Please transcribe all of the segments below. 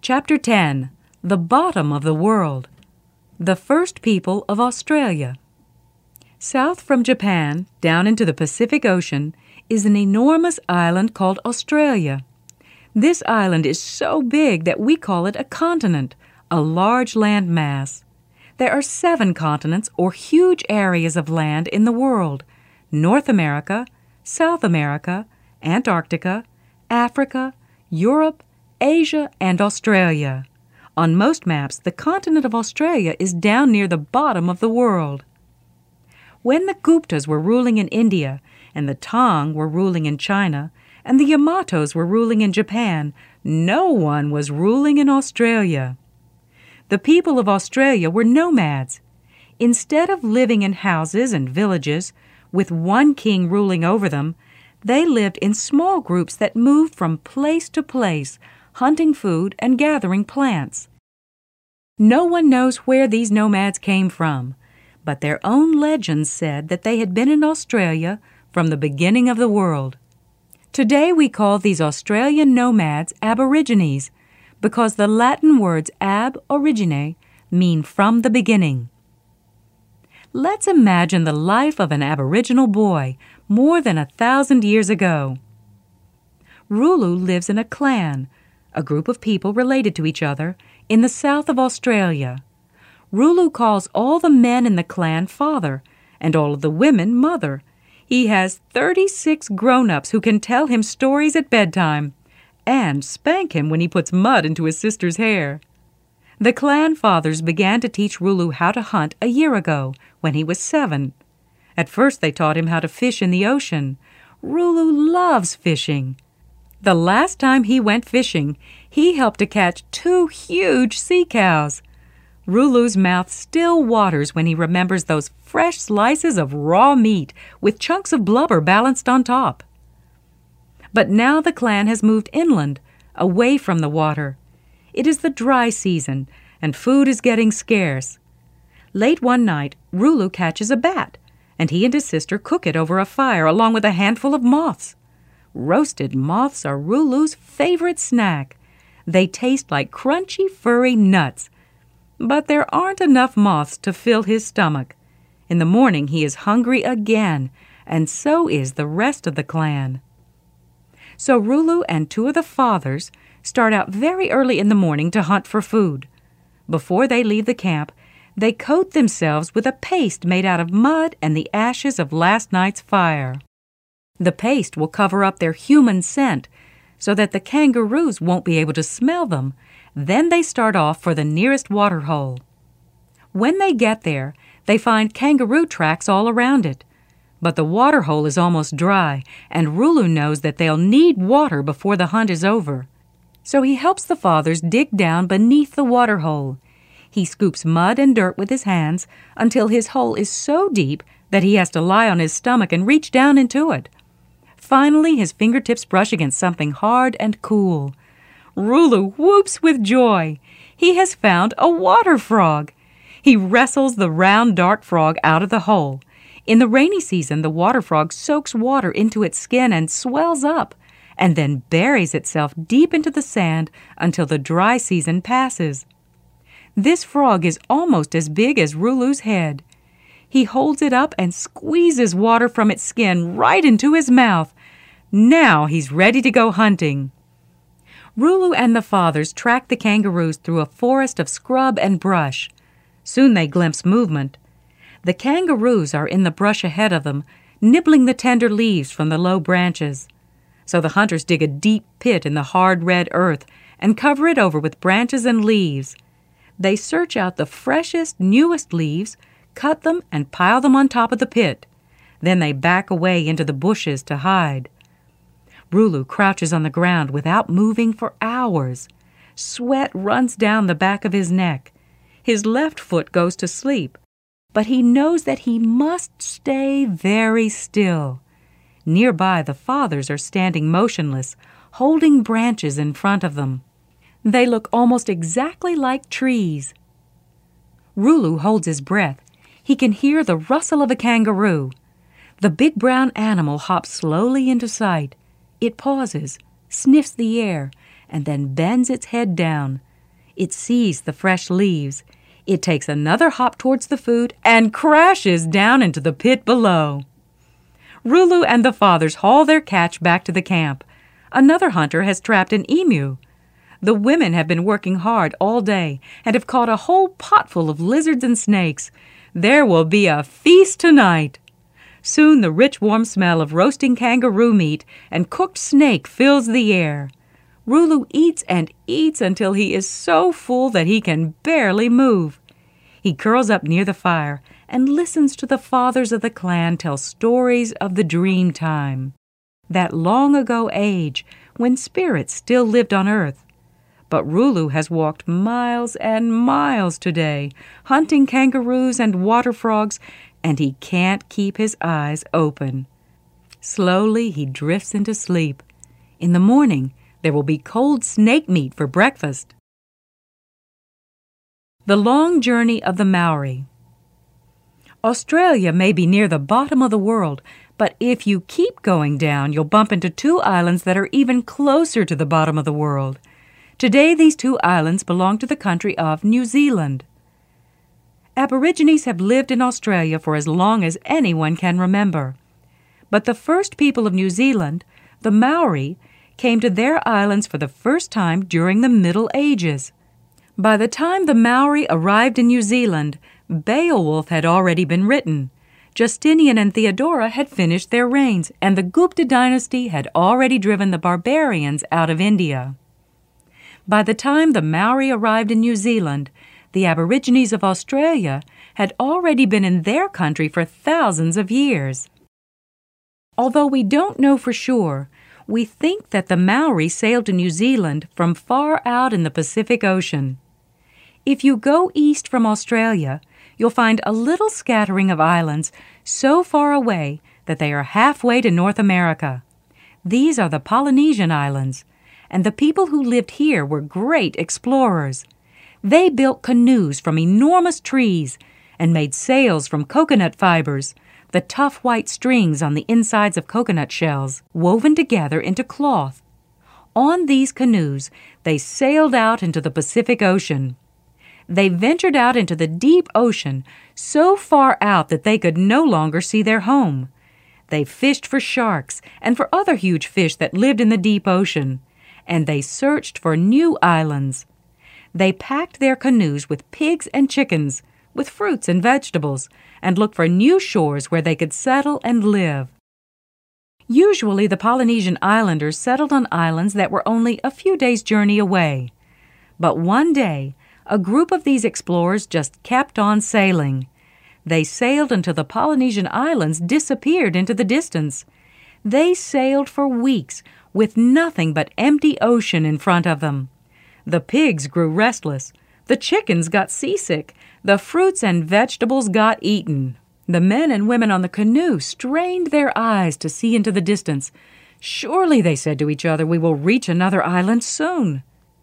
Chapter 10. The Bottom of the World. The First People of Australia. South from Japan, down into the Pacific Ocean, is an enormous island called Australia. This island is so big that we call it a continent, a large land mass. There are 7 continents or huge areas of land in the world: North America, South America, Antarctica, Africa, Europe, Asia, and Australia. On most maps, the continent of Australia is down near the bottom of the world. When the Guptas were ruling in India, and the Tang were ruling in China, and the Yamatos were ruling in Japan, no one was ruling in Australia. The people of Australia were nomads. Instead of living in houses and villages, with one king ruling over them, they lived in small groups that moved from place to place, hunting food and gathering plants. No one knows where these nomads came from, but their own legends said that they had been in Australia from the beginning of the world. Today we call these Australian nomads Aborigines, because the Latin words ab origine mean from the beginning. Let's imagine the life of an Aboriginal boy more than 1,000 years ago. Rulu lives in a clan, a group of people related to each other, in the south of Australia. Rulu calls all the men in the clan father, and all of the women mother. He has 36 grown-ups who can tell him stories at bedtime, and spank him when he puts mud into his sister's hair. The clan fathers began to teach Rulu how to hunt a year ago, when he was 7. At first they taught him how to fish in the ocean. Rulu loves fishing. The last time he went fishing, he helped to catch 2 huge sea cows. Rulu's mouth still waters when he remembers those fresh slices of raw meat with chunks of blubber balanced on top. But now the clan has moved inland, away from the water. It is the dry season, and food is getting scarce. Late one night, Rulu catches a bat, and he and his sister cook it over a fire along with a handful of moths. Roasted moths are Rulu's favorite snack. They taste like crunchy, furry nuts. But there aren't enough moths to fill his stomach. In the morning he is hungry again, and so is the rest of the clan. So Rulu and 2 of the fathers start out very early in the morning to hunt for food. Before they leave the camp, they coat themselves with a paste made out of mud and the ashes of last night's fire. The paste will cover up their human scent so that the kangaroos won't be able to smell them. Then they start off for the nearest water hole. When they get there, they find kangaroo tracks all around it. But the water hole is almost dry, and Rulu knows that they'll need water before the hunt is over. So he helps the fathers dig down beneath the water hole. He scoops mud and dirt with his hands until his hole is so deep that he has to lie on his stomach and reach down into it. Finally, his fingertips brush against something hard and cool. Rulu whoops with joy. He has found a water frog. He wrestles the round, dark frog out of the hole. In the rainy season, the water frog soaks water into its skin and swells up, and then buries itself deep into the sand until the dry season passes. This frog is almost as big as Rulu's head. He holds it up and squeezes water from its skin right into his mouth. Now he's ready to go hunting. Rulu and the fathers track the kangaroos through a forest of scrub and brush. Soon they glimpse movement. The kangaroos are in the brush ahead of them, nibbling the tender leaves from the low branches. So the hunters dig a deep pit in the hard red earth and cover it over with branches and leaves. They search out the freshest, newest leaves, cut them, and pile them on top of the pit. Then they back away into the bushes to hide. Rulu crouches on the ground without moving for hours. Sweat runs down the back of his neck. His left foot goes to sleep, but he knows that he must stay very still. Nearby, the fathers are standing motionless, holding branches in front of them. They look almost exactly like trees. Rulu holds his breath. He can hear the rustle of a kangaroo. The big brown animal hops slowly into sight. It pauses, sniffs the air, and then bends its head down. It sees the fresh leaves. It takes another hop towards the food and crashes down into the pit below. Rulu and the fathers haul their catch back to the camp. Another hunter has trapped an emu. The women have been working hard all day and have caught a whole potful of lizards and snakes. There will be a feast tonight. Soon the rich warm smell of roasting kangaroo meat and cooked snake fills the air. Rulu eats and eats until he is so full that he can barely move. He curls up near the fire and listens to the fathers of the clan tell stories of the dream time, that long-ago age when spirits still lived on earth. But Rulu has walked miles and miles today, hunting kangaroos and water frogs, and he can't keep his eyes open. Slowly he drifts into sleep. In the morning, there will be cold snake meat for breakfast. The long journey of the Maori. Australia may be near the bottom of the world, but if you keep going down, you'll bump into two islands that are even closer to the bottom of the world. Today, these two islands belong to the country of New Zealand. Aborigines have lived in Australia for as long as anyone can remember. But the first people of New Zealand, the Maori, came to their islands for the first time during the Middle Ages. By the time the Maori arrived in New Zealand, Beowulf had already been written. Justinian and Theodora had finished their reigns, and the Gupta dynasty had already driven the barbarians out of India. By the time the Maori arrived in New Zealand, the Aborigines of Australia had already been in their country for thousands of years. Although we don't know for sure, we think that the Maori sailed to New Zealand from far out in the Pacific Ocean. If you go east from Australia, you'll find a little scattering of islands so far away that they are halfway to North America. These are the Polynesian Islands, and the people who lived here were great explorers. They built canoes from enormous trees and made sails from coconut fibers, the tough white strings on the insides of coconut shells, woven together into cloth. On these canoes, they sailed out into the Pacific Ocean. They ventured out into the deep ocean, so far out that they could no longer see their home. They fished for sharks and for other huge fish that lived in the deep ocean, and they searched for new islands. They packed their canoes with pigs and chickens, with fruits and vegetables, and looked for new shores where they could settle and live. Usually the Polynesian islanders settled on islands that were only a few days' journey away. But one day, a group of these explorers just kept on sailing. They sailed until the Polynesian islands disappeared into the distance. They sailed for weeks with nothing but empty ocean in front of them. The pigs grew restless. The chickens got seasick. The fruits and vegetables got eaten. The men and women on the canoe strained their eyes to see into the distance. Surely, they said to each other, we will reach another island soon.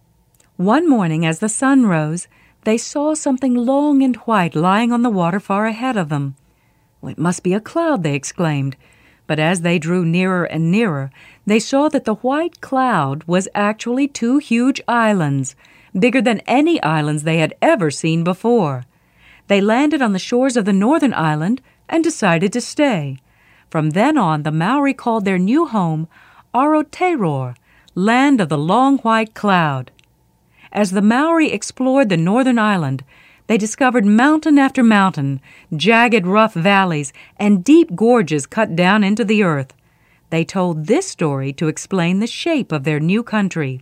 One morning, as the sun rose, they saw something long and white lying on the water far ahead of them. "It must be a cloud," they exclaimed. But as they drew nearer and nearer, they saw that the white cloud was actually two huge islands, bigger than any islands they had ever seen before. They landed on the shores of the northern island and decided to stay. From then on, the Maori called their new home Aotearoa, land of the long white cloud. As the Maori explored the northern island, they discovered mountain after mountain, jagged rough valleys, and deep gorges cut down into the earth. They told this story to explain the shape of their new country.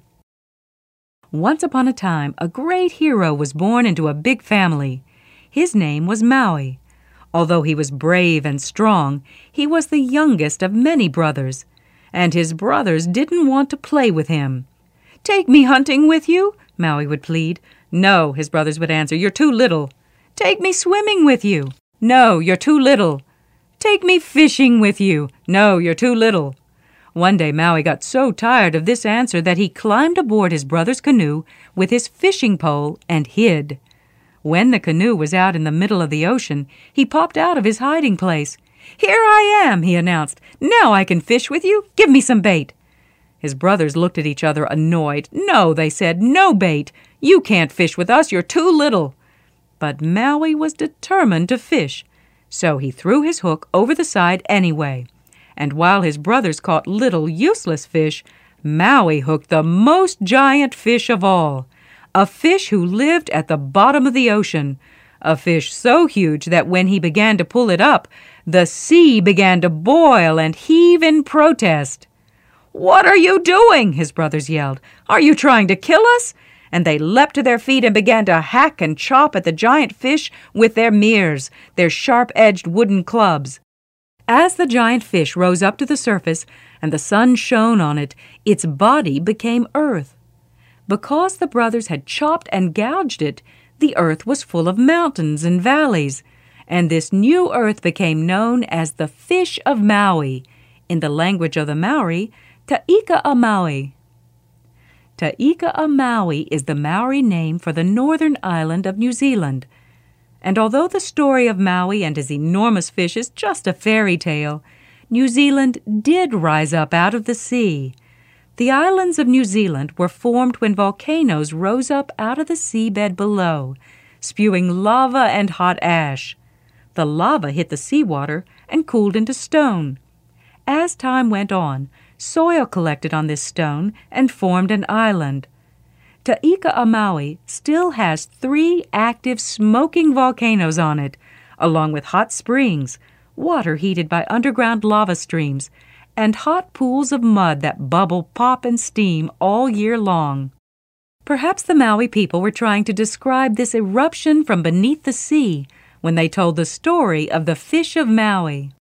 Once upon a time, a great hero was born into a big family. His name was Maui. Although he was brave and strong, he was the youngest of many brothers, and his brothers didn't want to play with him. "Take me hunting with you," Maui would plead. "No," his brothers would answer, "you're too little." "Take me swimming with you." "No, you're too little." "Take me fishing with you." "No, you're too little." One day Maui got so tired of this answer that he climbed aboard his brother's canoe with his fishing pole and hid. When the canoe was out in the middle of the ocean, he popped out of his hiding place. "Here I am," he announced. "Now I can fish with you. Give me some bait." His brothers looked at each other annoyed. "No," they said, "no bait. "You can't fish with us, you're too little." But Maui was determined to fish, so he threw his hook over the side anyway. And while his brothers caught little useless fish, Maui hooked the most giant fish of all, a fish who lived at the bottom of the ocean, a fish so huge that when he began to pull it up, the sea began to boil and heave in protest. "What are you doing?" his brothers yelled. "Are you trying to kill us?" And they leapt to their feet and began to hack and chop at the giant fish with their mears, their sharp-edged wooden clubs. As the giant fish rose up to the surface and the sun shone on it, its body became earth. Because the brothers had chopped and gouged it, the earth was full of mountains and valleys, and this new earth became known as the Fish of Maui, in the language of the Maori, Ta'ika Maui. Ta'ika Maui is the Maori name for the northern island of New Zealand. And although the story of Maui and his enormous fish is just a fairy tale, New Zealand did rise up out of the sea. The islands of New Zealand were formed when volcanoes rose up out of the seabed below, spewing lava and hot ash. The lava hit the seawater and cooled into stone. As time went on, soil collected on this stone and formed an island. Ta'ika Maui still has 3 active smoking volcanoes on it, along with hot springs, water heated by underground lava streams, and hot pools of mud that bubble, pop, and steam all year long. Perhaps the Maui people were trying to describe this eruption from beneath the sea when they told the story of the Fish of Maui.